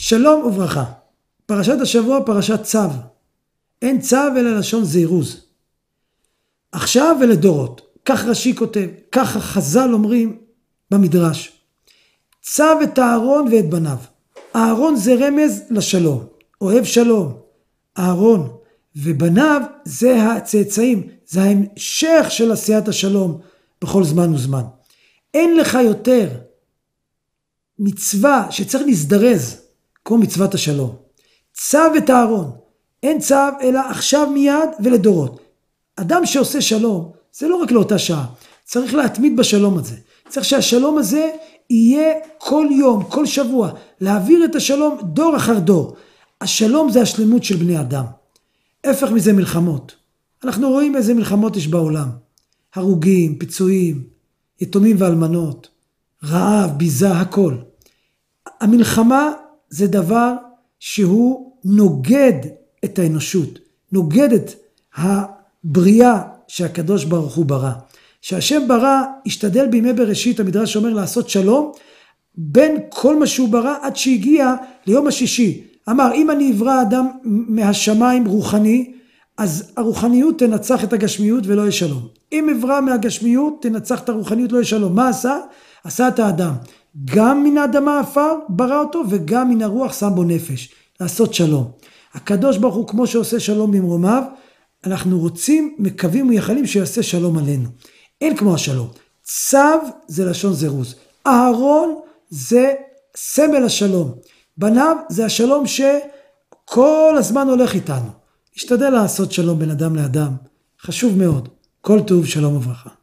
שלום וברכה. פרשת השבוע פרשת צו. אין צו אלא לשון זירוז. עכשיו ולדורות. כך רש"י כותב, ככה חז"ל אומרים במדרש. צו את אהרון ואת בניו. אהרון זה רמז לשלום. אוהב שלום. אהרון ובניו זה הצאצאים. זה ההמשך של עשיית השלום בכל זמן וזמן. אין לך יותר מצווה שצריך להזדרז כמו מצוות השלום. צו את אהרון. אין צו אלא עכשיו מיד ולדורות. אדם שעושה שלום זה לא רק לאותה שעה. צריך להתמיד בשלום הזה. צריך שהשלום הזה יהיה כל יום, כל שבוע. להעביר את השלום דור אחר דור. השלום זה השלמות של בני אדם. הפך מזה מלחמות. אנחנו רואים איזה מלחמות יש בעולם. הרוגים, פיצויים, יתומים ואלמנות, רעב, ביזה, הכל. המלחמה זה דבר שהוא נוגד את האנושות, נוגד את הבריאה שהקדוש ברוך הוא ברא. שהשם ברא, השתדל בימי בראשית, המדרש אומר לעשות שלום, בין כל מה שהוא ברא עד שהגיע ליום השישי. אמר, אם אני אברא אדם מהשמיים רוחני, אז הרוחניות תנצח את הגשמיות ולא יהיה שלום. אם אברא מהגשמיות תנצח את הרוחניות לא יהיה שלום. מה עשה? עשה את האדם. גם מן האדמה עפר ברא אותו וגם מן הרוח שם בו נפש. לעשות שלום. הקדוש ברוך הוא כמו שעושה שלום במרומיו, אנחנו רוצים, מקווים ומייחלים שיעשה שלום עלינו. אין כמו השלום. צו זה לשון זירוז. אהרון זה סמל השלום. בניו זה השלום שכל הזמן הולך איתנו. השתדל לעשות שלום בין אדם לאדם. חשוב מאוד. כל טוב, שלום וברכה.